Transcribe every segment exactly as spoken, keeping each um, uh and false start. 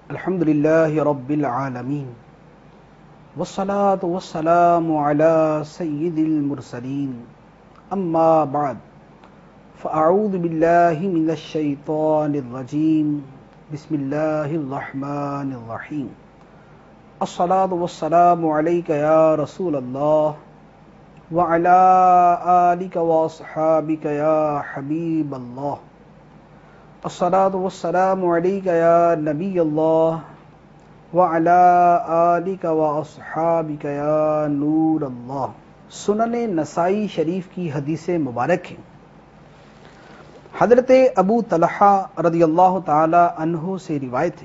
الحمد لله رب العالمين والصلاة والسلام على سيد المرسلين أما بعد فأعوذ بالله من الشيطان الرجيم بسم الله الرحمن الرحيم الصلاة والسلام عليك يا رسول الله وعلى آلك وأصحابك يا حبيب الله الصلاة والسلام عليك يا نبي الله وعلى آلك وأصحابك يا نور اللہ۔ سنن نسائی شریف کی حدیث مبارک ہے۔ حضرت ابو طلحہ رضی اللہ تعالی عنہ سے روایت ہے،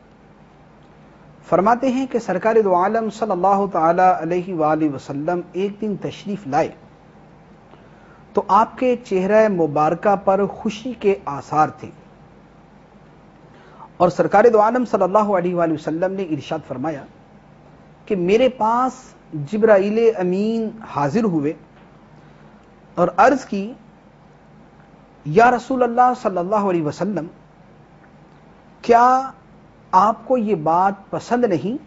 فرماتے ہیں کہ سرکار دو عالم صلی اللہ تعالی علیہ وآلہ وسلم ایک دن تشریف لائے تو آپ کے چہرہ مبارکہ پر خوشی کے آثار تھے، اور سرکار دو عالم صلی اللہ علیہ وآلہ وسلم نے ارشاد فرمایا کہ میرے پاس جبرائیل امین حاضر ہوئے اور عرض کی، یا رسول اللہ صلی اللہ علیہ وسلم، کیا آپ کو یہ بات پسند نہیں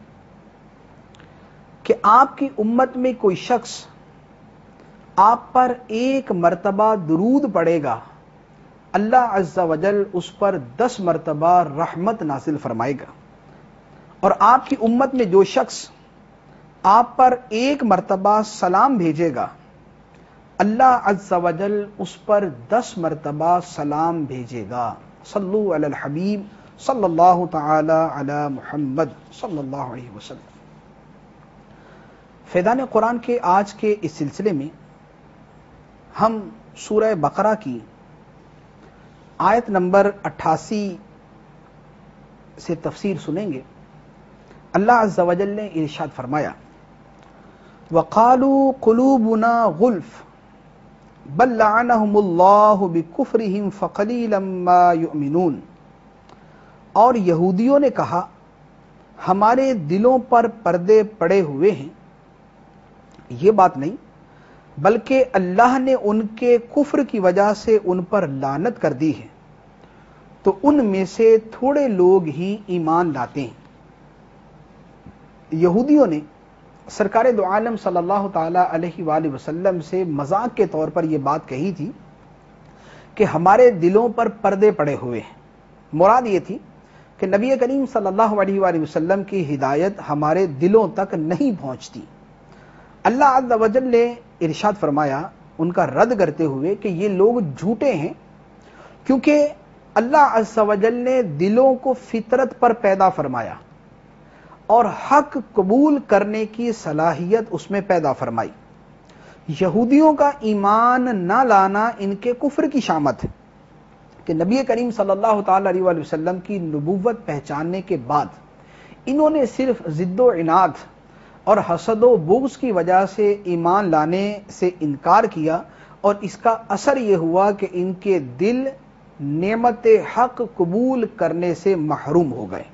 کہ آپ کی امت میں کوئی شخص آپ پر ایک مرتبہ درود پڑے گا، اللہ عز و جل اس پر دس مرتبہ رحمت نازل فرمائے گا، اور آپ کی امت میں جو شخص آپ پر ایک مرتبہ سلام بھیجے گا، اللہ عز و جل اس پر دس مرتبہ سلام بھیجے گا۔ صلو علی الحبیب صلی اللہ تعالی علی محمد صلی اللہ علیہ وسلم۔ فیضان قرآن کے آج کے اس سلسلے میں ہم سورہ بقرہ کی آیت نمبر اٹھاسی سے تفسیر سنیں گے۔ اللہ عز و جل نے ارشاد فرمایا، وَقَالُوا قُلُوبُنَا غُلْفٌ بَلْ لَعَنَهُمُ اللَّهُ بِكُفْرِهِمْ فَقَلِيلًا مَا يُؤْمِنُونَ، اور یہودیوں نے کہا ہمارے دلوں پر پردے پڑے ہوئے ہیں۔ یہ بات نہیں، بلکہ اللہ نے ان کے کفر کی وجہ سے ان پر لعنت کر دی ہے، تو ان میں سے تھوڑے لوگ ہی ایمان لاتے ہیں۔ یہودیوں نے سرکار دو عالم صلی اللہ تعالی علیہ وآلہ وسلم سے مذاق کے طور پر یہ بات کہی تھی کہ ہمارے دلوں پر پردے پڑے ہوئے ہیں۔ مراد یہ تھی کہ نبی کریم صلی اللہ علیہ وآلہ وسلم کی ہدایت ہمارے دلوں تک نہیں پہنچتی۔ اللہ عز و جل نے ارشاد فرمایا ان کا رد کرتے ہوئے کہ یہ لوگ جھوٹے ہیں، کیونکہ اللہ عز و جل نے دلوں کو فطرت پر پیدا فرمایا اور حق قبول کرنے کی صلاحیت اس میں پیدا فرمائی۔ یہودیوں کا ایمان نہ لانا ان کے کفر کی شامت ہے کہ نبی کریم صلی اللہ تعالی علیہ وآلہ وسلم کی نبوت پہچاننے کے بعد انہوں نے صرف ضد و عناد اور حسد و بغض کی وجہ سے ایمان لانے سے انکار کیا، اور اس کا اثر یہ ہوا کہ ان کے دل نعمت حق قبول کرنے سے محروم ہو گئے۔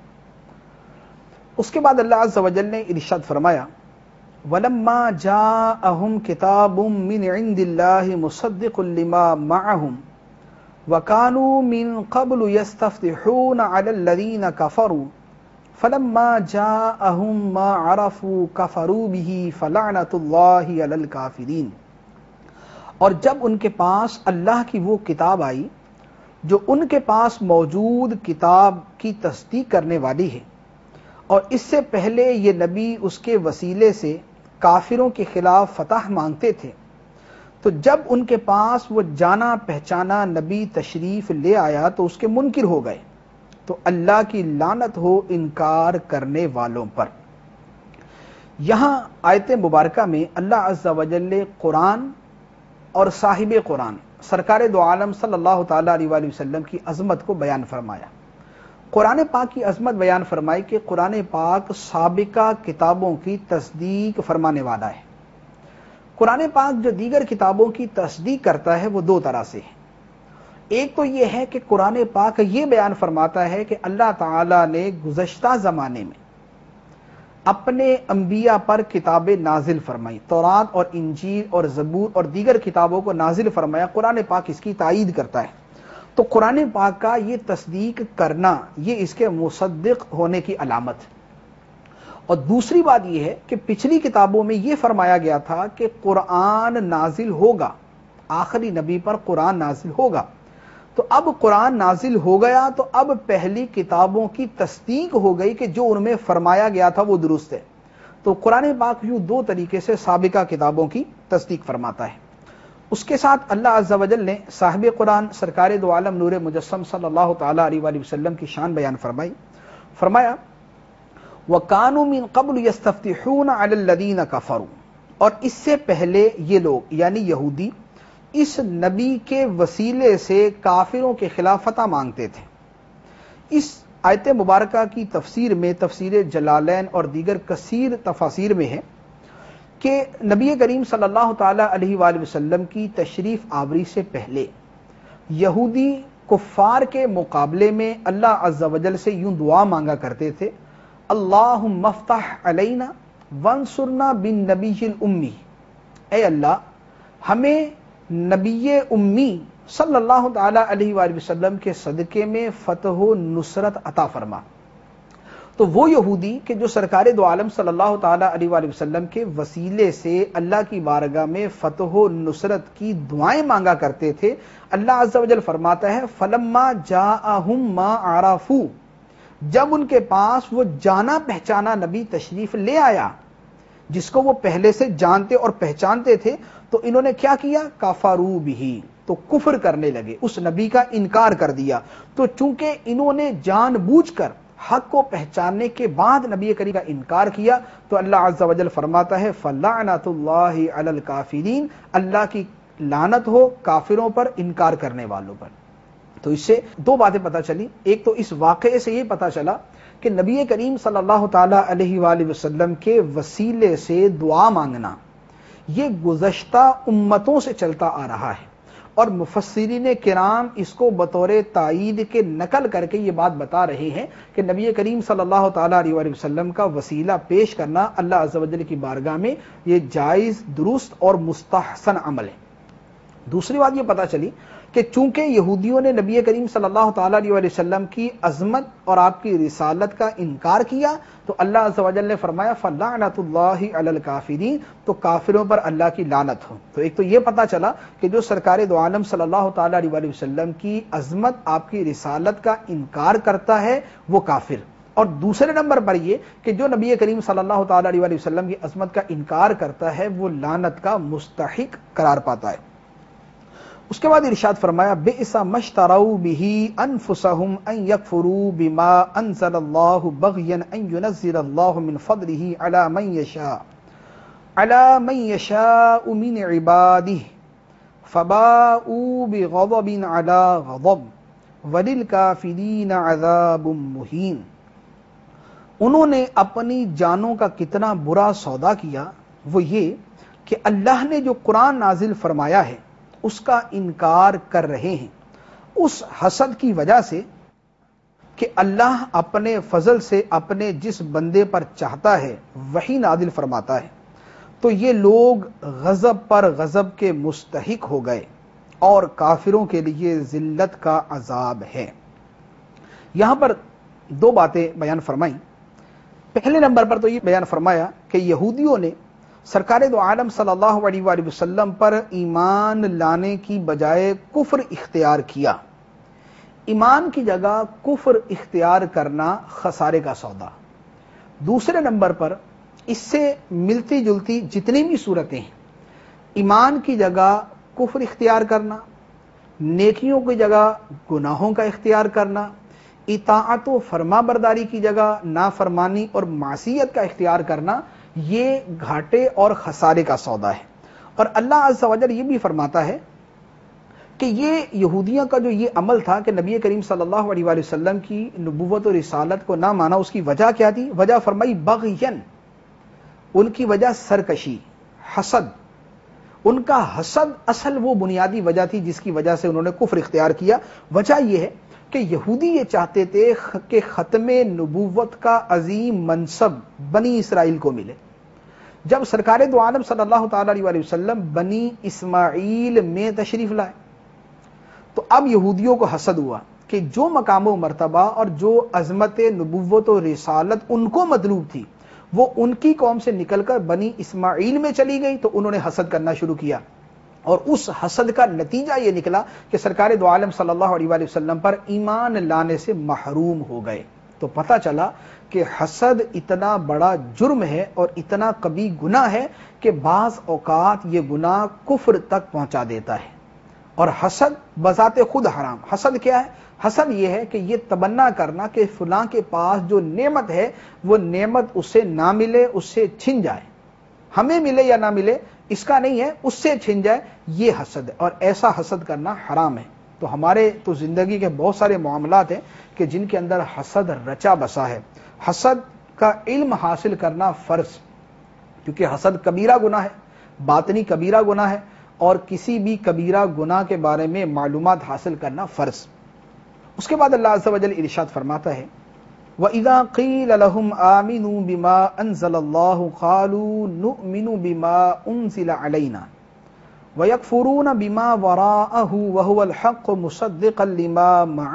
اس کے بعد اللہ عز و جل نے ارشاد فرمایا، وَلَمَّا جَاءَهُمْ كِتَابٌ مِّنْ عِنْدِ اللَّهِ مُصَدِّقٌ لِمَا مَعَهُمْ وَكَانُوا مِنْ قَبْلُ يَسْتَفْتِحُونَ عَلَى الَّذِينَ كَفَرُوا فَلَمَّا جَاءَهُمْ مَا عَرَفُوا كَفَرُوا بِهِ فَلَعْنَةُ اللَّهِ عَلَى الْكَافِرِينَ، اور جب ان کے پاس اللہ کی وہ کتاب آئی جو ان کے پاس موجود کتاب کی تصدیق کرنے والی ہے، اور اس سے پہلے یہ نبی اس کے وسیلے سے کافروں کے خلاف فتح مانگتے تھے، تو جب ان کے پاس وہ جانا پہچانا نبی تشریف لے آیا تو اس کے منکر ہو گئے، تو اللہ کی لعنت ہو انکار کرنے والوں پر۔ یہاں آیت مبارکہ میں اللہ عز و جل نے قرآن اور صاحب قرآن سرکار دو عالم صلی اللہ تعالی علیہ وآلہ وسلم کی عظمت کو بیان فرمایا۔ قرآن پاک کی عظمت بیان فرمائی کہ قرآن پاک سابقہ کتابوں کی تصدیق فرمانے والا ہے۔ قرآن پاک جو دیگر کتابوں کی تصدیق کرتا ہے وہ دو طرح سے ہے۔ ایک تو یہ ہے کہ قرآن پاک یہ بیان فرماتا ہے کہ اللہ تعالی نے گزشتہ زمانے میں اپنے انبیاء پر کتابیں نازل فرمائی، تورات اور انجیل اور زبور اور دیگر کتابوں کو نازل فرمایا۔ قرآن پاک اس کی تائید کرتا ہے۔ تو قرآن پاک کا یہ تصدیق کرنا یہ اس کے مصدق ہونے کی علامت ہے۔ اور دوسری بات یہ ہے کہ پچھلی کتابوں میں یہ فرمایا گیا تھا کہ قرآن نازل ہوگا، آخری نبی پر قرآن نازل ہوگا، تو اب قرآن نازل ہو گیا تو اب پہلی کتابوں کی تصدیق ہو گئی کہ جو ان میں فرمایا گیا تھا وہ درست ہے۔ تو قرآن پاک یوں دو طریقے سے سابقہ کتابوں کی تصدیق فرماتا ہے۔ اس کے ساتھ اللہ عز و جل نے صاحب قرآن سرکار دو عالم نور مجسم صلی اللہ تعالی علیہ وآلہ وسلم کی شان بیان فرمائی، فرمایا وَقَانُوا مِن قَبْلُ يَسْتَفْتِحُونَ عَلَى الَّذِينَ كَفَرُوا، اور اس سے پہلے یہ لوگ یعنی یہودی اس نبی کے وسیلے سے کافروں کے خلاف فتح مانگتے تھے۔ اس آیت مبارکہ کی تفسیر میں تفسیر جلالین اور دیگر کثیر تفاسیر میں ہے کہ نبی کریم صلی اللہ تعالی علیہ وآلہ وسلم کی تشریف آوری سے پہلے یہودی کفار کے مقابلے میں اللہ عز و جل سے یوں دعا مانگا کرتے تھے، اللہم افتح علینا وانصرنا بالنبی الامی، اے اللہ ہمیں نبی امی صلی اللہ تعالی علیہ وآلہ وسلم کے صدقے میں فتح و نصرت عطا فرما۔ تو وہ یہودی کہ جو سرکار دو عالم صلی اللہ تعالی علیہ وآلہ وسلم کے وسیلے سے اللہ کی بارگاہ میں فتح و نصرت کی دعائیں مانگا کرتے تھے، اللہ عز و جل فرماتا ہے فلما جاءہم ما عرفوا، جب ان کے پاس وہ جانا پہچانا نبی تشریف لے آیا جس کو وہ پہلے سے جانتے اور پہچانتے تھے، تو انہوں نے کیا کیا، کفروا بہ، تو کفر کرنے لگے، اس نبی کا انکار کر دیا۔ تو چونکہ انہوں نے جان بوجھ کر حق کو پہچاننے کے بعد نبی کریم کا انکار کیا، تو اللہ عز و جل فرماتا ہے فلعنۃ اللہ علی الکافرین، اللہ کی لعنت ہو کافروں پر، انکار کرنے والوں پر۔ تو اس سے دو باتیں پتہ چلی، ایک تو اس واقعے سے یہ پتہ چلا کہ نبی کریم صلی اللہ تعالی علیہ وآلہ وسلم کے وسیلے سے دعا مانگنا یہ گزشتہ امتوں سے چلتا آ رہا ہے، اور مفسرین کرام اس کو بطور تائید کے نقل کر کے یہ بات بتا رہے ہیں کہ نبی کریم صلی اللہ تعالی علیہ وآلہ وسلم کا وسیلہ پیش کرنا اللہ عز و جل کی بارگاہ میں یہ جائز، درست اور مستحسن عمل ہے۔ دوسری بات یہ پتہ چلی کہ چونکہ یہودیوں نے نبی کریم صلی اللہ تعالی علیہ وآلہ وسلم کی عظمت اور آپ کی رسالت کا انکار کیا، تو اللہ عز و جل نے فرمایا فلعنۃ اللہ علی الکافرین، تو کافروں پر اللہ کی لعنت ہو۔ تو ایک تو یہ پتہ چلا کہ جو سرکار دو عالم صلی اللہ تعالی علیہ وآلہ وسلم کی عظمت، آپ کی رسالت کا انکار کرتا ہے وہ کافر، اور دوسرے نمبر پر یہ کہ جو نبی کریم صلی اللہ تعالی علیہ وآلہ وسلم کی عظمت کا انکار کرتا ہے وہ لعنت کا مستحق قرار پاتا ہے۔ اس کے بعد ارشاد فرمایا بئس ما اشتروا به انفسهم ان يكفروا بما انزل الله بغيا ان ينزل الله من فضله على من يشاء على من يشاء من عباده فباءوا بغضب على غضب وللكافرين عذاب مهين۔ انہوں نے اپنی جانوں کا کتنا برا سودا کیا، وہ یہ کہ اللہ نے جو قرآن نازل فرمایا ہے اس کا انکار کر رہے ہیں، اس حسد کی وجہ سے کہ اللہ اپنے فضل سے اپنے جس بندے پر چاہتا ہے وہی نازل فرماتا ہے، تو یہ لوگ غضب پر غضب کے مستحق ہو گئے اور کافروں کے لیے ذلت کا عذاب ہے۔ یہاں پر دو باتیں بیان فرمائیں۔ پہلے نمبر پر تو یہ بیان فرمایا کہ یہودیوں نے سرکار دو عالم صلی اللہ علیہ وآلہ وسلم پر ایمان لانے کی بجائے کفر اختیار کیا۔ ایمان کی جگہ کفر اختیار کرنا خسارے کا سودا۔ دوسرے نمبر پر اس سے ملتی جلتی جتنی بھی صورتیں ہیں، ایمان کی جگہ کفر اختیار کرنا، نیکیوں کی جگہ گناہوں کا اختیار کرنا، اطاعت و فرما برداری کی جگہ نافرمانی اور معصیت کا اختیار کرنا، یہ گھاٹے اور خسارے کا سودا ہے۔ اور اللہ عز و جل یہ بھی فرماتا ہے کہ یہ یہودیوں کا جو یہ عمل تھا کہ نبی کریم صلی اللہ علیہ وآلہ وسلم کی نبوت و رسالت کو نہ مانا، اس کی وجہ کیا تھی؟ وجہ فرمائی بغین، ان کی وجہ سرکشی، حسد۔ ان کا حسد اصل وہ بنیادی وجہ تھی جس کی وجہ سے انہوں نے کفر اختیار کیا۔ وجہ یہ ہے کہ یہودی یہ چاہتے تھے کہ ختم نبوت کا عظیم منصب بنی اسرائیل کو ملے۔ جب سرکار دو عالم صلی اللہ تعالی علیہ وسلم بنی اسماعیل میں تشریف لائے تو اب یہودیوں کو حسد ہوا کہ جو مقام و مرتبہ اور جو عظمت نبوت و رسالت ان کو مطلوب تھی وہ ان کی قوم سے نکل کر بنی اسماعیل میں چلی گئی، تو انہوں نے حسد کرنا شروع کیا، اور اس حسد کا نتیجہ یہ نکلا کہ سرکار دو عالم صلی اللہ علیہ وآلہ وسلم پر ایمان لانے سے محروم ہو گئے۔ تو پتہ چلا کہ حسد اتنا بڑا جرم ہے اور اتنا کبھی گناہ ہے کہ بعض اوقات یہ گناہ کفر تک پہنچا دیتا ہے۔ اور حسد بذات خود حرام۔ حسد کیا ہے؟ حسد یہ ہے کہ یہ تمنا کرنا کہ فلاں کے پاس جو نعمت ہے وہ نعمت اسے نہ ملے، اس سے چھن جائے، ہمیں ملے یا نہ ملے اس کا نہیں ہے، اس سے چھن جائے، یہ حسد ہے، اور ایسا حسد کرنا حرام ہے۔ تو ہمارے تو زندگی کے بہت سارے معاملات ہیں کہ جن کے اندر حسد رچا بسا ہے۔ حسد کا علم حاصل کرنا فرض، کیونکہ حسد کبیرہ گناہ ہے، باطنی کبیرہ گناہ ہے، اور کسی بھی کبیرہ گناہ کے بارے میں معلومات حاصل کرنا فرض۔ اس کے بعد اللہ عز و جل ارشاد فرماتا ہے وَإِذَا قِيلَ لَهُمْ آمِنُوا بِمَا أَنزَلَ اللَّهُ قَالُوا نُؤْمِنُ بِمَا أُنزِلَ عَلَيْنَا وَيَكْفُرُونَ بِمَا وَرَاءَهُ وَهُوَ الْحَقُّ مُصَدِّقًا لِمَا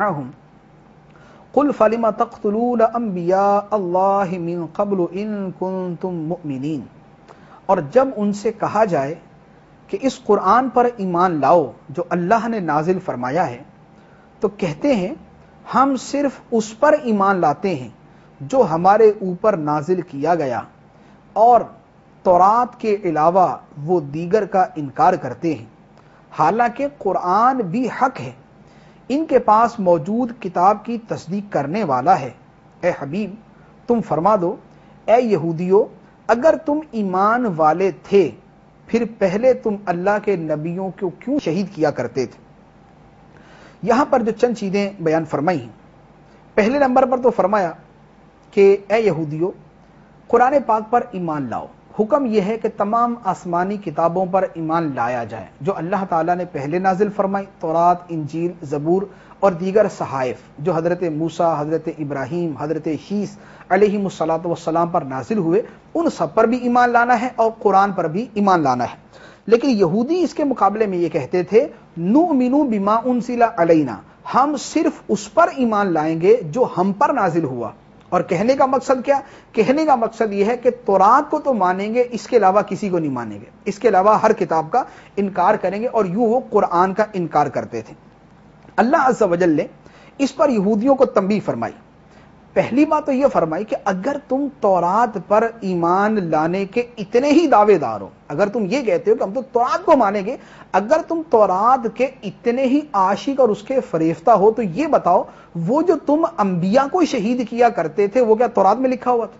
مَعَهُمْ قُلْ فَلِمَ تَقْتُلُونَ أَنْبِيَاءَ اللَّهِ مِنْ قَبْلُ إِن كُنْتُمْ مُؤْمِنِينَ۔ اور جب ان سے کہا جائے کہ اس قرآن پر ایمان لاؤ جو اللہ نے نازل فرمایا ہے، تو کہتے ہیں ہم صرف اس پر ایمان لاتے ہیں جو ہمارے اوپر نازل کیا گیا، اور تورات کے علاوہ وہ دیگر کا انکار کرتے ہیں، حالانکہ قرآن بھی حق ہے، ان کے پاس موجود کتاب کی تصدیق کرنے والا ہے۔ اے حبیب تم فرما دو، اے یہودیو اگر تم ایمان والے تھے پھر پہلے تم اللہ کے نبیوں کو کیوں شہید کیا کرتے تھے؟ یہاں پر جو چند چیزیں بیان فرمائی ہیں، پہلے نمبر پر تو فرمایا کہ اے یہودیو قرآن پاک پر ایمان لاؤ۔ حکم یہ ہے کہ تمام آسمانی کتابوں پر ایمان لایا جائے جو اللہ تعالیٰ نے پہلے نازل فرمائی، تورات، انجیل، زبور اور دیگر صحائف جو حضرت موسیٰ، حضرت ابراہیم، حضرت شیس علیہم الصلاۃ والسلام پر نازل ہوئے، ان سب پر بھی ایمان لانا ہے اور قرآن پر بھی ایمان لانا ہے۔ لیکن یہودی اس کے مقابلے میں یہ کہتے تھے نؤمن بما انزل علینا، ہم صرف اس پر ایمان لائیں گے جو ہم پر نازل ہوا۔ اور کہنے کا مقصد کیا؟ کہنے کا مقصد یہ ہے کہ تورات کو تو مانیں گے، اس کے علاوہ کسی کو نہیں مانیں گے، اس کے علاوہ ہر کتاب کا انکار کریں گے، اور یوں وہ قرآن کا انکار کرتے تھے۔ اللہ عز و جل نے اس پر یہودیوں کو تنبیہ فرمائی۔ پہلی بات تو یہ فرمائی کہ اگر تم تورات پر ایمان لانے کے اتنے ہی دعوے دار ہو، اگر تم یہ کہتے ہو کہ ہم تو تورات کو مانیں گے، اگر تم تورات کے اتنے ہی عاشق اور اس کے فریفتہ ہو تو یہ بتاؤ وہ جو تم انبیاء کو شہید کیا کرتے تھے وہ کیا تورات میں لکھا ہوا تھا؟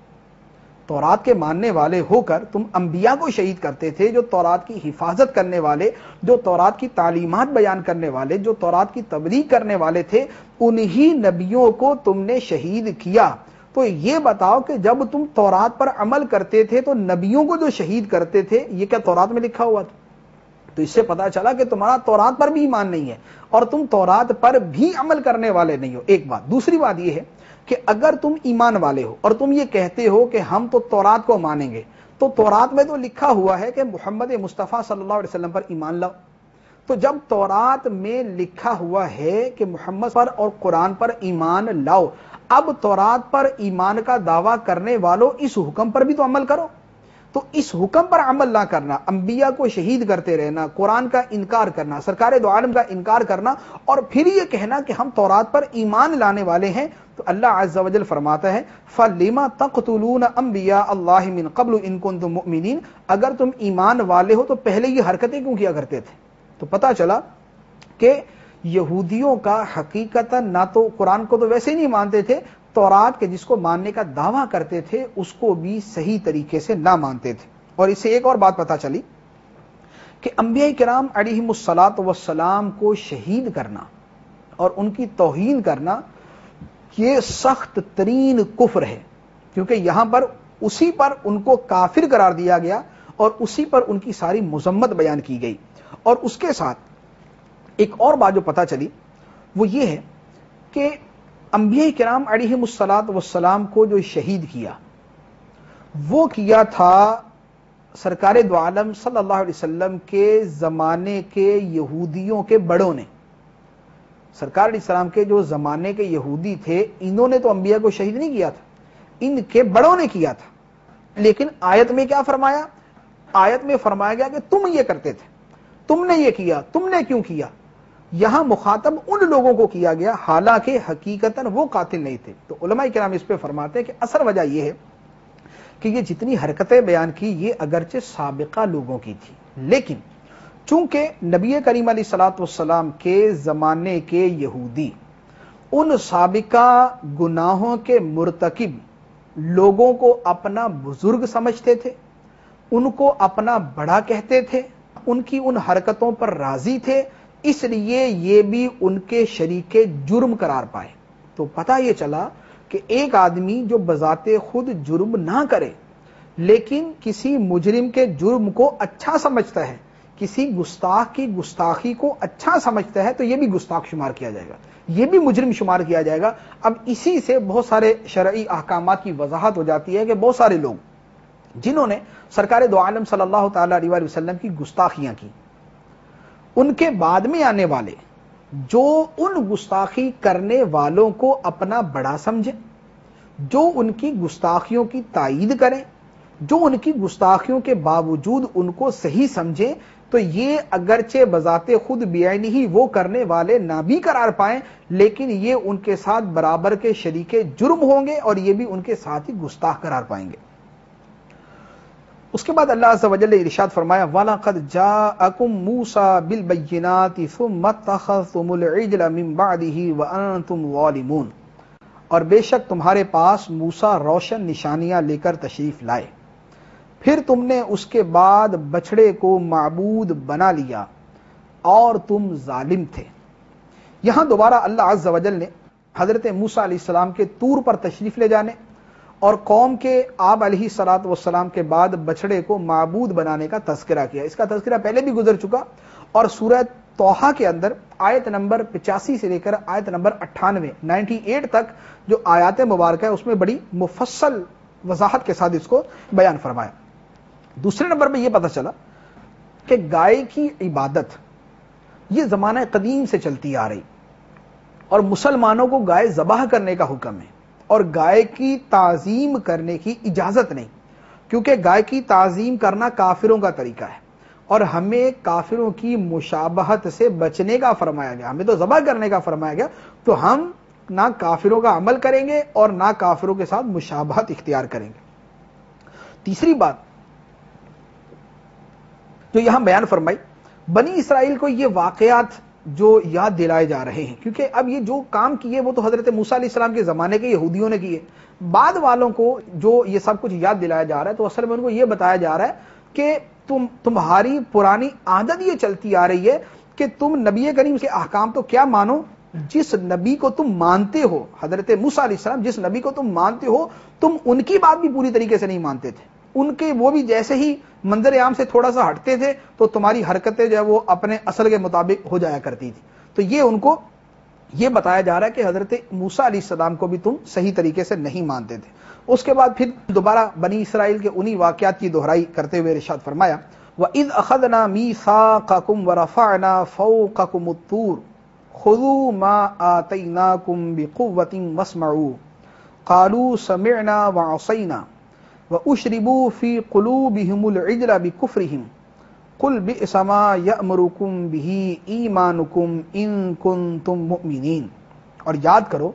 تورات کے ماننے والے ہو کر تم انبیاء کو شہید کرتے تھے، جو تورات کی حفاظت کرنے والے، جو تورات کی تعلیمات بیان کرنے والے، جو تورات کی تبلیغ کرنے والے تھے، انہی نبیوں کو تم نے شہید کیا۔ تو یہ بتاؤ کہ جب تم تورات پر عمل کرتے تھے تو نبیوں کو جو شہید کرتے تھے یہ کیا تورات میں لکھا ہوا تھا؟ تو اس سے پتا چلا کہ تمہارا تورات پر بھی ایمان نہیں ہے اور تم تورات پر بھی عمل کرنے والے نہیں ہو، ایک بات۔ دوسری بات یہ ہے کہ اگر تم ایمان والے ہو اور تم یہ کہتے ہو کہ ہم تو تورات کو مانیں گے، تو تورات میں تو لکھا ہوا ہے کہ محمد مصطفیٰ صلی اللہ علیہ وسلم پر ایمان لاؤ۔ تو جب تورات میں لکھا ہوا ہے کہ محمد پر اور قرآن پر ایمان لاؤ، اب تورات پر ایمان کا دعویٰ کرنے والوں اس حکم پر بھی تو عمل کرو۔ تو اس حکم پر عمل نہ کرنا، انبیاء کو شہید کرتے رہنا، قرآن کا انکار کرنا، سرکار دو عالم کا انکار کرنا، اور پھر یہ کہنا کہ ہم تورات پر ایمان لانے والے ہیں، تو اللہ عز و جل فرماتا ہے فَلِمَ تَقْتُلُونَ أَنْبِيَاءَ اللَّهِ مِنْ قَبْلُ إِن كُنتُم مُؤْمِنِينَ، اگر تم ایمان والے ہو تو پہلے یہ حرکتیں کیوں کیا کرتے تھے؟ تو پتہ چلا کہ یہودیوں کا حقیقتاً نہ تو قرآن کو تو ویسے ہی نہیں مانتے تھے، تورات کے جس کو ماننے کا دعویٰ کرتے تھے اس کو بھی صحیح طریقے سے نہ مانتے تھے۔ اور اس سے ایک اور بات پتہ چلی کہ انبیاء کرام علیہم الصلاۃ والسلام کو شہید کرنا اور ان کی توہین کرنا یہ سخت ترین کفر ہے، کیونکہ یہاں پر اسی پر ان کو کافر قرار دیا گیا اور اسی پر ان کی ساری مذمت بیان کی گئی۔ اور اس کے ساتھ ایک اور بات جو پتہ چلی وہ یہ ہے کہ انبیاء کرام علیہم الصلاۃ والسلام کو جو شہید کیا وہ کیا تھا سرکار دو عالم صلی اللہ علیہ وسلم کے زمانے کے یہودیوں کے بڑوں نے، سرکار علیہ السلام کے جو زمانے کے یہودی تھے انہوں نے تو انبیاء کو شہید نہیں کیا تھا، ان کے بڑوں نے کیا تھا. لیکن آیت میں کیا فرمایا؟ آیت میں فرمایا گیا کہ تم یہ کرتے تھے، تم نے یہ کیا، تم نے کیوں کیا. یہاں مخاطب ان لوگوں کو کیا گیا حالانکہ حقیقتاً وہ قاتل نہیں تھے. تو علماء کرام اس پہ فرماتے ہیں کہ اصل وجہ یہ ہے کہ یہ جتنی حرکتیں بیان کی یہ اگرچہ سابقہ لوگوں کی تھی، لیکن چونکہ نبی کریم علیہ الصلوۃ والسلام کے زمانے کے یہودی ان سابقہ گناہوں کے مرتکب لوگوں کو اپنا بزرگ سمجھتے تھے، ان کو اپنا بڑا کہتے تھے، ان کی ان حرکتوں پر راضی تھے، اس لیے یہ بھی ان کے شریک جرم قرار پائے. تو پتہ یہ چلا کہ ایک آدمی جو بذات خود جرم نہ کرے لیکن کسی مجرم کے جرم کو اچھا سمجھتا ہے، کسی گستاخ کی گستاخی کو اچھا سمجھتا ہے، تو یہ بھی گستاخ شمار کیا جائے گا، یہ بھی مجرم شمار کیا جائے گا. اب اسی سے بہت سارے شرعی احکامات کی وضاحت ہو جاتی ہے کہ بہت سارے لوگ جنہوں نے سرکار دو عالم صلی اللہ تعالی علیہ وسلم کی گستاخیاں کی، ان کے بعد میں آنے والے جو ان گستاخی کرنے والوں کو اپنا بڑا سمجھے، جو ان کی گستاخیوں کی تائید کریں، جو ان کی گستاخیوں کے باوجود ان کو صحیح سمجھیں، تو یہ اگرچہ بذات خود بعینہ ہی وہ کرنے والے نہ بھی قرار پائیں لیکن یہ ان کے ساتھ برابر کے شریک جرم ہوں گے اور یہ بھی ان کے ساتھ ہی گستاخ قرار پائیں گے. اس کے بعد اللہ عز و جل نے ارشاد فرمایا وَلَقَدْ جَاءَكُم مُوسَىٰ بِالْبَيِّنَاتِ ثُمَّ اتَّخَذْتُمُ الْعِجْلَ مِن بَعْدِهِ وَأَنتُمْ ظَالِمُونَ، اور بے شک تمہارے پاس موسیٰ روشن نشانیاں لے کر تشریف لائے، پھر تم نے اس کے بعد بچڑے کو معبود بنا لیا اور تم ظالم تھے. یہاں دوبارہ اللہ عز و جل نے حضرت موسیٰ علیہ السلام کے طور پر تشریف لے جانے اور قوم کے آپ علیہ الصلوۃ والسلام کے بعد بچڑے کو معبود بنانے کا تذکرہ کیا. اس کا تذکرہ پہلے بھی گزر چکا اور سورہ طٰہٰ کے اندر آیت نمبر پچاسی سے لے کر آیت نمبر اٹھانوے نائنٹی ایٹ تک جو آیات مبارکہ ہے اس میں بڑی مفصل وضاحت کے ساتھ اس کو بیان فرمایا. دوسرے نمبر پہ یہ پتہ چلا کہ گائے کی عبادت یہ زمانہ قدیم سے چلتی آ رہی اور مسلمانوں کو گائے ذبح کرنے کا حکم ہے اور گائے کی تعظیم کرنے کی اجازت نہیں، کیونکہ گائے کی تعظیم کرنا کافروں کا طریقہ ہے اور ہمیں کافروں کی مشابہت سے بچنے کا فرمایا گیا، ہمیں تو ذبح کرنے کا فرمایا گیا، تو ہم نہ کافروں کا عمل کریں گے اور نہ کافروں کے ساتھ مشابہت اختیار کریں گے. تیسری بات جو یہاں بیان فرمائی، بنی اسرائیل کو یہ واقعات جو یاد دلائے جا رہے ہیں، کیونکہ اب یہ جو کام کیے وہ تو حضرت موسیٰ علیہ السلام کے زمانے کے یہودیوں نے کیے، بعد والوں کو جو یہ سب کچھ یاد دلایا جا رہا ہے تو اصل میں ان کو یہ بتایا جا رہا ہے کہ تم تمہاری پرانی عادت یہ چلتی آ رہی ہے کہ تم نبی کریم کے احکام تو کیا مانو، جس نبی کو تم مانتے ہو، حضرت موسیٰ علیہ السلام جس نبی کو تم مانتے ہو تم ان کی بات بھی پوری طریقے سے نہیں مانتے تھے، ان کے وہ بھی جیسے ہی منظر عام سے تھوڑا سا ہٹتے تھے تو تمہاری حرکتیں جو ہے وہ اپنے اصل کے مطابق ہو جایا کرتی تھی. تو یہ ان کو یہ بتایا جا رہا ہے کہ حضرت موسیٰ علیہ السلام کو بھی تم صحیح طریقے سے نہیں مانتے تھے. اس کے بعد پھر دوبارہ بنی اسرائیل کے انہی واقعات کی دہرائی کرتے ہوئے ارشاد فرمایا وَإِذْ أَخَذْنَا مِيثَاقَكُمْ وَرَفَعْنَا فَوْقَكُمُ الطُّورَ خُذُوا مَا آتَيْنَاكُمْ بِقُوَّةٍ وَاسْمَعُوا قَالُوا سَمِعْنَا وَعَصَيْنَا وَأُشْرِبُوا فِي قُلُوبِهِمُ الْعِجْلَ بِكُفْرِهِمْ قُلْ بِئْسَ مَا يَأْمُرُكُمْ بِهِ إِيمَانُكُمْ إِن كُنتُم مُؤْمِنِينَ. اور یاد کرو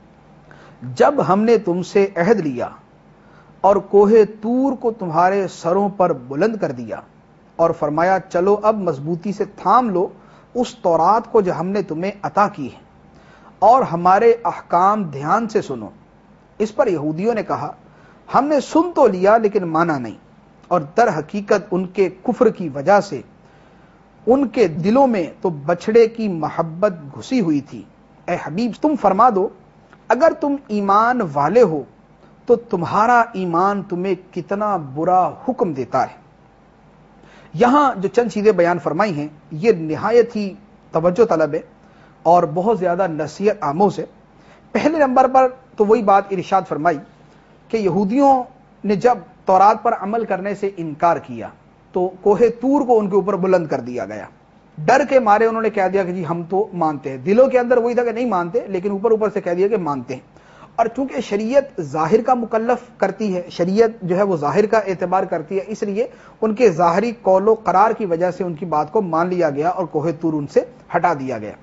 جب ہم نے تم سے عہد لیا اور کوہ طور کو تمہارے سروں پر بلند کر دیا اور فرمایا چلو اب مضبوطی سے تھام لو اس تورات کو جو ہم نے تمہیں عطا کی ہے اور ہمارے احکام دھیان سے سنو. اس پر یہودیوں نے کہا ہم نے سن تو لیا لیکن مانا نہیں، اور در حقیقت ان کے کفر کی وجہ سے ان کے دلوں میں تو بچڑے کی محبت گھسی ہوئی تھی. اے حبیب تم فرما دو اگر تم ایمان والے ہو تو تمہارا ایمان تمہیں کتنا برا حکم دیتا ہے. یہاں جو چند چیزیں بیان فرمائی ہیں یہ نہایت ہی توجہ طلب ہے اور بہت زیادہ نصیحت آموز ہے. پہلے نمبر پر تو وہی بات ارشاد فرمائی کہ یہودیوں نے جب تورات پر عمل کرنے سے انکار کیا تو کوہ طور کو ان کے اوپر بلند کر دیا گیا ڈر کے مارے انہوں نے کہہ دیا کہ جی ہم تو مانتے ہیں. دلوں کے اندر وہی تھا کہ نہیں مانتے, لیکن اوپر اوپر سے کہہ دیا کہ مانتے ہیں. اور چونکہ شریعت ظاہر کا مکلف کرتی ہے, شریعت جو ہے وہ ظاہر کا اعتبار کرتی ہے, اس لیے ان کے ظاہری قول و قرار کی وجہ سے ان کی بات کو مان لیا گیا اور کوہ طور ان سے ہٹا دیا گیا.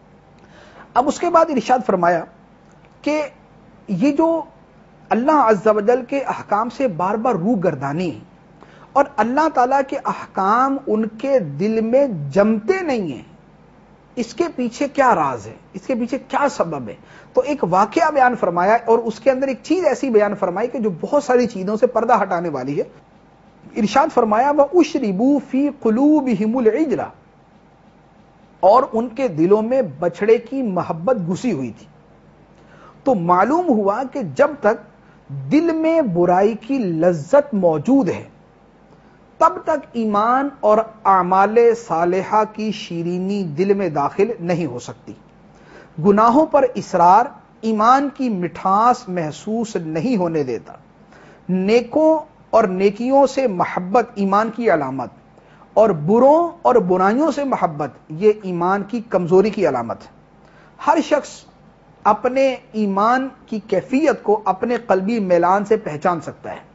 اب اس کے بعد ارشاد فرمایا کہ یہ جو اللہ عز و جل کے احکام سے بار بار روح گردانی ہے اور اللہ تعالیٰ کے احکام ان کے دل میں جمتے نہیں ہیں, اس کے پیچھے کیا راز ہے, اس کے پیچھے کیا سبب ہے. تو ایک واقعہ بیان فرمایا اور اس کے اندر ایک چیز ایسی بیان فرمائی کہ جو بہت ساری چیزوں سے پردہ ہٹانے والی ہے. ارشاد فرمایا وَأُشْرِبُوا فِي قُلُوبِهِمُ الْعِجْلَ, اور ان کے دلوں میں بچڑے کی محبت گھسی ہوئی تھی. تو معلوم ہوا کہ جب تک دل میں برائی کی لذت موجود ہے تب تک ایمان اور اعمال صالحہ کی شیرینی دل میں داخل نہیں ہو سکتی. گناہوں پر اصرار ایمان کی مٹھاس محسوس نہیں ہونے دیتا. نیکوں اور نیکیوں سے محبت ایمان کی علامت, اور بروں اور برائیوں سے محبت یہ ایمان کی کمزوری کی علامت ہے. ہر شخص اپنے ایمان کی کیفیت کو اپنے قلبی میلان سے پہچان سکتا ہے.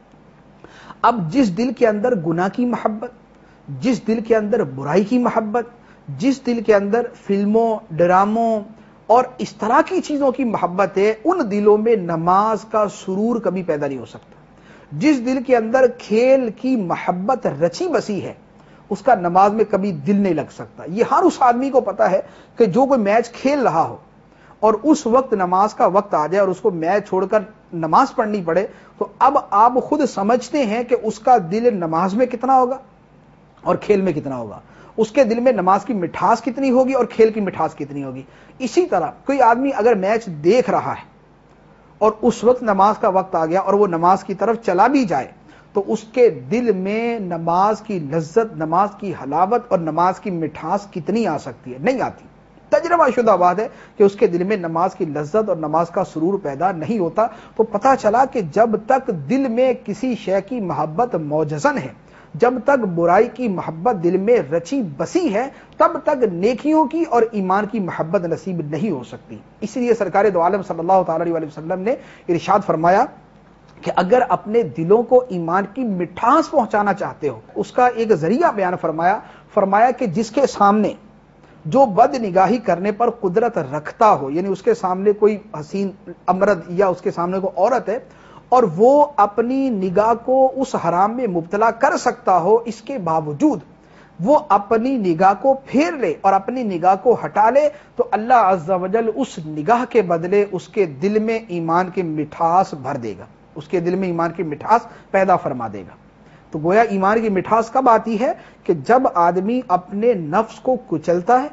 اب جس دل کے اندر گناہ کی محبت, جس دل کے اندر برائی کی محبت, جس دل کے اندر فلموں, ڈراموں اور اس طرح کی چیزوں کی محبت ہے, ان دلوں میں نماز کا سرور کبھی پیدا نہیں ہو سکتا. جس دل کے اندر کھیل کی محبت رچی بسی ہے اس کا نماز میں کبھی دل نہیں لگ سکتا. یہ ہر اس آدمی کو پتا ہے کہ جو کوئی میچ کھیل رہا ہو اور اس وقت نماز کا وقت آ جائے اور اس کو میچ چھوڑ کر نماز پڑھنی پڑے, تو اب آپ خود سمجھتے ہیں کہ اس کا دل نماز میں کتنا ہوگا اور کھیل میں کتنا ہوگا, اس کے دل میں نماز کی مٹھاس کتنی ہوگی اور کھیل کی مٹھاس کتنی ہوگی. اسی طرح کوئی آدمی اگر میچ دیکھ رہا ہے اور اس وقت نماز کا وقت آ گیا اور وہ نماز کی طرف چلا بھی جائے تو اس کے دل میں نماز کی لذت, نماز کی حلاوت اور نماز کی مٹھاس کتنی آ سکتی ہے؟ نہیں آتی. تجربہ شدہ بات ہے کہ اس کے دل میں نماز کی لذت اور نماز کا سرور پیدا نہیں ہوتا. تو پتہ چلا کہ جب تک دل میں کسی شے کی محبت موجزن ہے, جب تک برائی کی محبت دل میں رچی بسی ہے, تب تک نیکیوں کی اور ایمان کی محبت نصیب نہیں ہو سکتی. اسی لیے سرکار دو عالم صلی اللہ تعالی علیہ وسلم نے ارشاد فرمایا کہ اگر اپنے دلوں کو ایمان کی مٹھاس پہنچانا چاہتے ہو, اس کا ایک ذریعہ بیان فرمایا فرمایا کہ جس کے سامنے جو بد نگاہی کرنے پر قدرت رکھتا ہو, یعنی اس کے سامنے کوئی حسین امرد یا اس کے سامنے کوئی عورت ہے اور وہ اپنی نگاہ کو اس حرام میں مبتلا کر سکتا ہو, اس کے باوجود وہ اپنی نگاہ کو پھیر لے اور اپنی نگاہ کو ہٹا لے, تو اللہ عز و جل اس نگاہ کے بدلے اس کے دل میں ایمان کی مٹھاس بھر دے گا, اس کے دل میں ایمان کی مٹھاس پیدا فرما دے گا. تو گویا ایمان کی مٹھاس کب آتی ہے کہ جب آدمی اپنے نفس کو کچلتا ہے,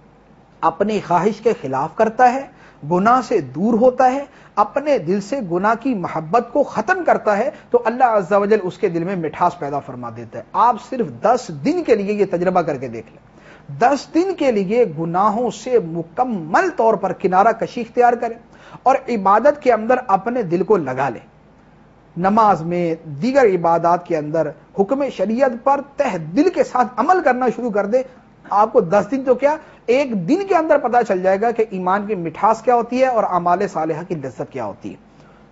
اپنی خواہش کے خلاف کرتا ہے, گناہ سے دور ہوتا ہے, اپنے دل سے گناہ کی محبت کو ختم کرتا ہے, تو اللہ عز و جل اس کے دل میں مٹھاس پیدا فرما دیتا ہے. آپ صرف دس دن کے لیے یہ تجربہ کر کے دیکھ لیں, دس دن کے لیے گناہوں سے مکمل طور پر کنارہ کشی اختیار کریں اور عبادت کے اندر اپنے دل کو لگا لیں. نماز میں, دیگر عبادات کے اندر حکم شریعت پر تہ دل کے ساتھ عمل کرنا شروع کر دے. آپ کو دس دن تو کیا ایک دن کے اندر پتا چل جائے گا کہ ایمان کی مٹھاس کیا ہوتی ہے اور اعمال صالحہ کی لذت کیا ہوتی ہے.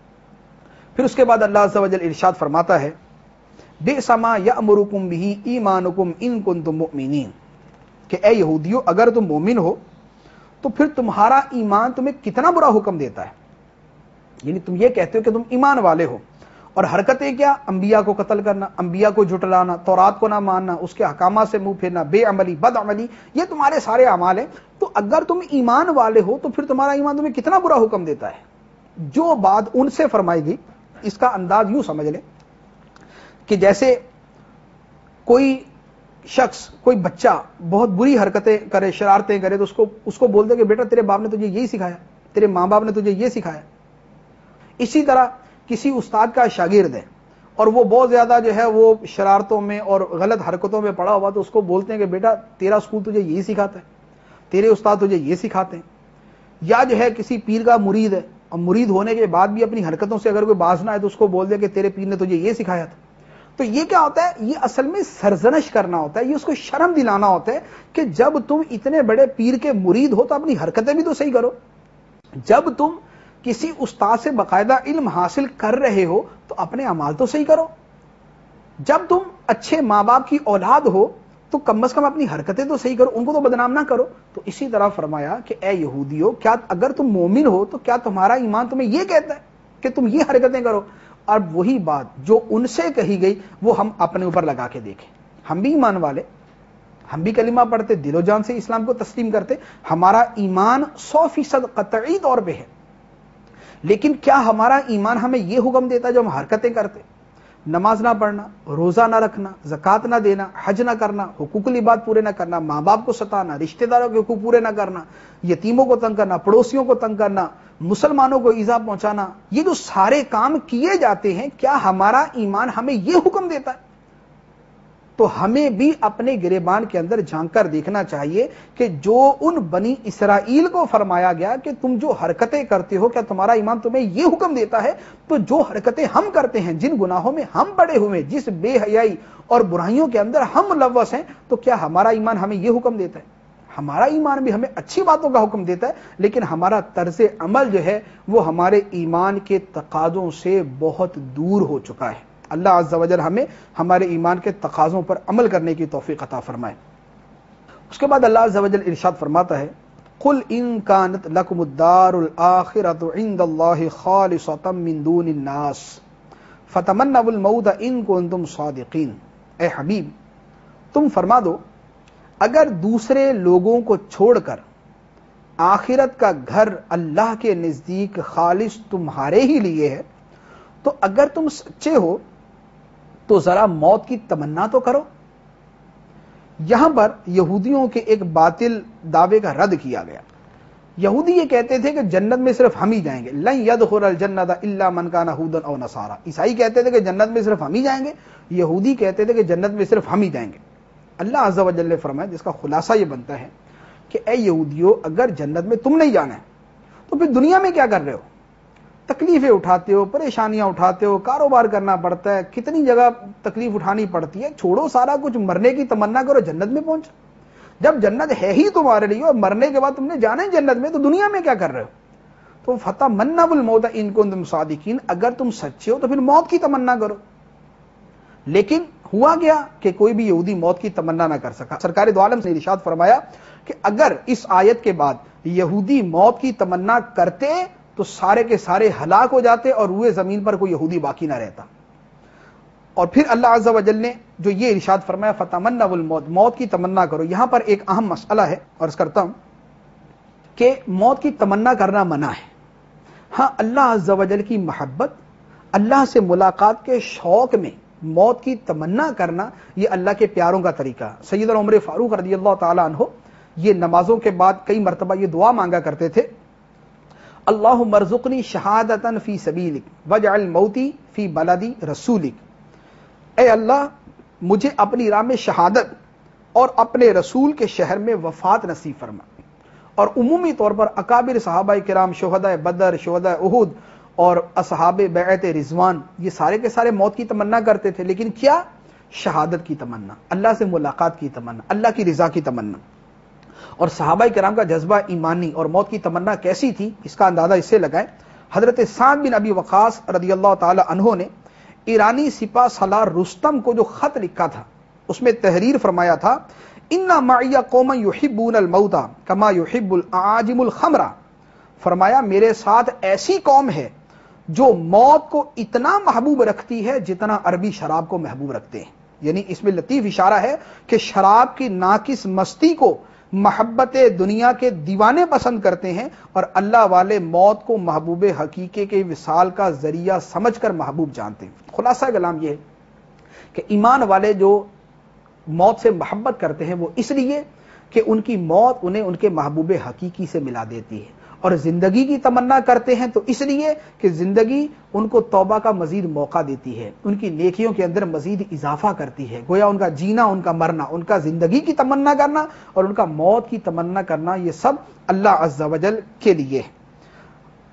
پھر اس کے بعد اللہ عز و جل ارشاد فرماتا ہے بئس ما یأمرکم بہ ایمانکم ان کنتم مؤمنین, کہ اے یہودیو اگر تم مومن ہو تو پھر تمہارا ایمان تمہیں کتنا برا حکم دیتا ہے. یعنی تم یہ کہتے ہو کہ تم ایمان والے ہو اور حرکتیں کیا, انبیاء کو قتل کرنا, انبیاء کو جھٹلانا, تورات کو نہ ماننا, اس کے احکامات سے منہ پھیرنا, بے عملی, بد عملی, یہ تمہارے سارے اعمال ہیں. تو اگر تم ایمان والے ہو تو پھر تمہارا ایمان تمہیں کتنا برا حکم دیتا ہے. جو بات ان سے فرمائی گئی اس کا انداز یوں سمجھ لیں کہ جیسے کوئی شخص, کوئی بچہ بہت بری حرکتیں کرے, شرارتیں کرے, تو اس کو اس کو بول دے کہ بیٹا تیرے باپ نے تجھے یہی سکھایا, تیرے ماں باپ نے تجھے یہ سکھایا. اسی طرح کسی استاد کا شاگرد ہے اور وہ بہت زیادہ جو ہے وہ شرارتوں میں اور غلط حرکتوں میں پڑا ہوا, تو اس کو بولتے ہیں کہ بیٹا تیرا اسکول تجھے یہی سکھاتا ہے, تیرے استاد تجھے یہ سکھاتے ہیں. یا جو ہے کسی پیر کا مرید ہے اور مرید ہونے کے بعد بھی اپنی حرکتوں سے اگر کوئی باز نہ آئے تو اس کو بول دے کہ تیرے پیر نے تجھے یہ سکھایا تھا. تو یہ کیا ہوتا ہے؟ یہ اصل میں سرزنش کرنا ہوتا ہے، یہ اس کو شرم دلانا ہوتا ہے کہ جب تم اتنے بڑے پیر کے مرید ہو تو اپنی حرکتیں بھی تو صحیح کرو، جب تم کسی استاد سے باقاعدہ علم حاصل کر رہے ہو تو اپنے اعمال تو صحیح کرو، جب تم اچھے ماں باپ کی اولاد ہو تو کم از کم اپنی حرکتیں تو صحیح کرو، ان کو تو بدنام نہ کرو۔ تو اسی طرح فرمایا کہ اے یہودیو، کیا اگر تم مومن ہو تو کیا تمہارا ایمان تمہیں یہ کہتا ہے کہ تم یہ حرکتیں کرو؟ اور وہی بات جو ان سے کہی گئی وہ ہم اپنے اوپر لگا کے دیکھیں، ہم بھی ایمان والے، ہم بھی کلمہ پڑھتے، دل و جان سے اسلام کو تسلیم کرتے، ہمارا ایمان سو فیصد قطعی طور پہ ہے، لیکن کیا ہمارا ایمان ہمیں یہ حکم دیتا ہے جو ہم حرکتیں کرتے، نماز نہ پڑھنا، روزہ نہ رکھنا، زکوٰۃ نہ دینا، حج نہ کرنا، حقوق العباد پورے نہ کرنا، ماں باپ کو ستانا، رشتہ داروں کے حقوق پورے نہ کرنا، یتیموں کو تنگ کرنا، پڑوسیوں کو تنگ کرنا، مسلمانوں کو ایذا پہنچانا، یہ جو سارے کام کیے جاتے ہیں، کیا ہمارا ایمان ہمیں یہ حکم دیتا ہے؟ تو ہمیں بھی اپنے گریبان کے اندر جھانک کر دیکھنا چاہیے کہ جو ان بنی اسرائیل کو فرمایا گیا کہ تم جو حرکتیں کرتے ہو، کیا تمہارا ایمان تمہیں یہ حکم دیتا ہے؟ تو جو حرکتیں ہم کرتے ہیں، جن گناہوں میں ہم پڑے ہوئے، جس بے حیائی اور برائیوں کے اندر ہم ملوث ہیں، تو کیا ہمارا ایمان ہمیں یہ حکم دیتا ہے؟ ہمارا ایمان بھی ہمیں اچھی باتوں کا حکم دیتا ہے، لیکن ہمارا طرز عمل جو ہے وہ ہمارے ایمان کے تقاضوں سے بہت دور ہو چکا ہے۔ اللہ عز و جل ہمیں ہمارے ایمان کے تقاضوں پر عمل کرنے کی توفیق عطا فرمائے۔ اس کے بعد اللہ عز و جل ارشاد فرماتا ہے، قل ان كانت لكم الدار الاخرة عند الله خالصة من دون الناس فتمنوا الموت ان كنتم صادقین۔ اے حبیب تم فرما دو، اگر دوسرے لوگوں کو چھوڑ کر آخرت کا گھر اللہ کے نزدیک خالص تمہارے ہی لیے ہے تو اگر تم سچے ہو تو ذرا موت کی تمنا تو کرو۔ یہاں پر یہودیوں کے ایک باطل دعوے کا رد کیا گیا۔ یہودی یہ کہتے تھے کہ جنت میں صرف ہم ہی جائیں گے، لن يدخل الجنۃ الا من کان یہودا او نصارا۔ عیسائی کہتے تھے کہ جنت میں صرف ہم ہی جائیں گے، یہودی کہتے تھے کہ جنت میں صرف ہم ہی جائیں گے۔ اللہ عز و جل نے فرمایا، جس کا خلاصہ یہ بنتا ہے کہ اے یہودیو، اگر جنت میں تم نہیں جانا ہے تو پھر دنیا میں کیا کر رہے ہو؟ تکلیفیں اٹھاتے ہو، پریشانیاں اٹھاتے ہو، کاروبار کرنا پڑتا ہے، کتنی جگہ تکلیف اٹھانی پڑتی ہے، چھوڑو سارا کچھ، مرنے کی تمنا کرو، جنت میں پہنچو۔ جب جنت ہے ہی تمہارے لیے اور مرنے کے بعد تم نے جانا ہے جنت میں، تو دنیا میں کیا کر رہے ہو؟ تو فتمنوا الموت ان کنتم صادقین، اگر تم سچے ہو تو پھر موت کی تمنا کرو۔ لیکن ہوا گیا کہ کوئی بھی یہودی موت کی تمنا نہ کر سکا۔ سرکار دو عالم نے ارشاد فرمایا کہ اگر اس آیت کے بعد یہودی موت کی تمنا کرتے تو سارے کے سارے ہلاک ہو جاتے اور روئے زمین پر کوئی یہودی باقی نہ رہتا۔ اور پھر اللہ عز و جل نے جو یہ ارشاد فرمایا فتمنوا الموت، موت کی تمنا کرو، یہاں پر ایک اہم مسئلہ ہے، عرض کرتا ہوں کہ موت کی تمنا کرنا منع ہے۔ ہاں، اللہ عز و جل کی محبت، اللہ سے ملاقات کے شوق میں موت کی تمنا کرنا یہ اللہ کے پیاروں کا طریقہ۔ سیدنا عمر فاروق رضی اللہ تعالی عنہ یہ نمازوں کے بعد کئی مرتبہ یہ دعا مانگا کرتے تھے، اللہم ارزقنی شہادتا فی سبیلک واجعل موتی فی بلدی رسولک۔ اے اللہ مجھے اپنی راہ میں شہادت اور اپنے رسول کے شہر میں وفات نصیب فرما۔ اور عمومی طور پر اکابر صحابہ کرام، شہداء بدر، شہداء احد اور اصحاب بیعت رضوان، یہ سارے کے سارے موت کی تمنا کرتے تھے، لیکن کیا؟ شہادت کی تمنا، اللہ سے ملاقات کی تمنا، اللہ کی رضا کی تمنا۔ اور صحابہ کرام کا جذبہ ایمانی اور موت کی تمنا کیسی تھی، اس کا اندازہ اس سے لگائیں۔ حضرت سعد بن ابی وقاص رضی اللہ تعالی عنہ نے ایرانی سپاہ سالار رستم کو جو خط لکھا تھا، اس میں تحریر فرمایا تھا، ان معی قوما یحبون الموت کما یحب الاعاجم الخمر۔ فرمایا میرے ساتھ ایسی قوم ہے جو موت کو اتنا محبوب رکھتی ہے جتنا عربی شراب کو محبوب رکھتے ہیں۔ یعنی اس میں لطیف اشارہ ہے کہ شراب کی ناقص مستی کو محبت دنیا کے دیوانے پسند کرتے ہیں، اور اللہ والے موت کو محبوب حقیقے کے وصال کا ذریعہ سمجھ کر محبوب جانتے ہیں۔ خلاصہ کلام یہ ہے کہ ایمان والے جو موت سے محبت کرتے ہیں وہ اس لیے کہ ان کی موت انہیں ان کے محبوب حقیقی سے ملا دیتی ہے، اور زندگی کی تمنا کرتے ہیں تو اس لیے کہ زندگی ان کو توبہ کا مزید موقع دیتی ہے، ان کی نیکیوں کے اندر مزید اضافہ کرتی ہے۔ گویا ان کا جینا، ان کا مرنا، ان کا زندگی کی تمنا کرنا اور ان کا موت کی تمنا کرنا، یہ سب اللہ عز و جل کے لیے ہے۔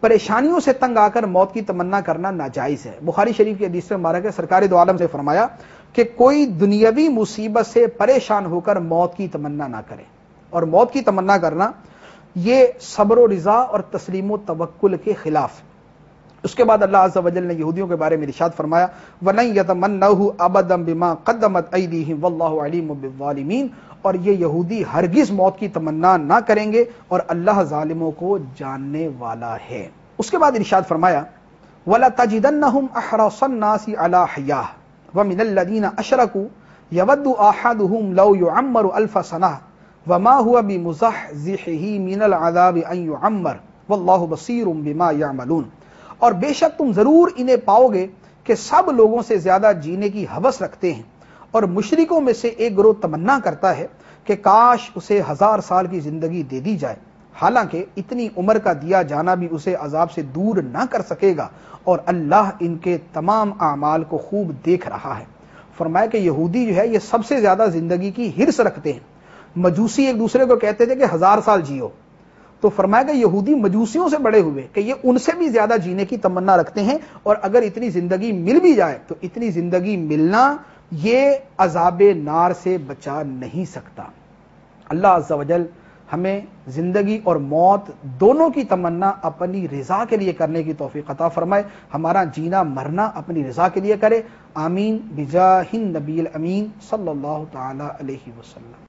پریشانیوں سے تنگ آ کر موت کی تمنا کرنا ناجائز ہے۔ بخاری شریف کی حدیث میں مبارک ہے، سرکار دو عالم سے فرمایا کہ کوئی دنیاوی مصیبت سے پریشان ہو کر موت کی تمنا نہ کرے، اور موت کی تمنا کرنا یہ صبر و رضا اور تسلیم و توکل کے خلاف۔ اس کے بعد اللہ عز و جل نے یہودیوں کے بارے میں ارشاد فرمایا وَلَن يَتَمَنَّوْهُ أَبَدًا بِمَا قَدَّمَتْ أَيْدِيهِمْ وَاللَّهُ عَلِيمٌ بِالظَّالِمِينَ، اور یہ یہودی ہرگز موت کی تمنا نہ کریں گے اور اللہ ظالموں کو جاننے والا ہے۔ اس کے بعد ارشاد فرمایا وَلَتَجِدَنَّهُمْ أَحْرَصَ النَّاسِ عَلَى حَيَاةٍ وَمِنَ الَّذِينَ أَشْرَكُوا يَوَدُّ أَحَدُهُمْ لَوْ يُعَمَّرُ أَلْفَ سَنَةٍ وَمَا هُوَ بِمُزَحْزِحِهِ مِنَ الْعَذَابِ أَن يُعَمَّرَ وَاللَّهُ بَصِيرٌ بِمَا يَعْمَلُونَ، اور بے شک تم ضرور انہیں پاؤ گے کہ سب لوگوں سے زیادہ جینے کی ہوس رکھتے ہیں، اور مشرکوں میں سے ایک گروہ تمنا کرتا ہے کہ کاش اسے ہزار سال کی زندگی دے دی جائے، حالانکہ اتنی عمر کا دیا جانا بھی اسے عذاب سے دور نہ کر سکے گا، اور اللہ ان کے تمام اعمال کو خوب دیکھ رہا ہے۔ فرمایا کہ یہودی جو ہے یہ سب سے زیادہ زندگی کی ہرس رکھتے ہیں۔ مجوسی ایک دوسرے کو کہتے تھے کہ ہزار سال جیو، تو فرمایا کہ یہودی مجوسیوں سے بڑے ہوئے کہ یہ ان سے بھی زیادہ جینے کی تمنا رکھتے ہیں، اور اگر اتنی زندگی مل بھی جائے تو اتنی زندگی ملنا یہ عذاب نار سے بچا نہیں سکتا۔ اللہ عز و جل ہمیں زندگی اور موت دونوں کی تمنا اپنی رضا کے لیے کرنے کی توفیق عطا فرمائے، ہمارا جینا مرنا اپنی رضا کے لیے کرے، آمین بجاہ النبی الامین صلی اللہ تعالی علیہ وسلم۔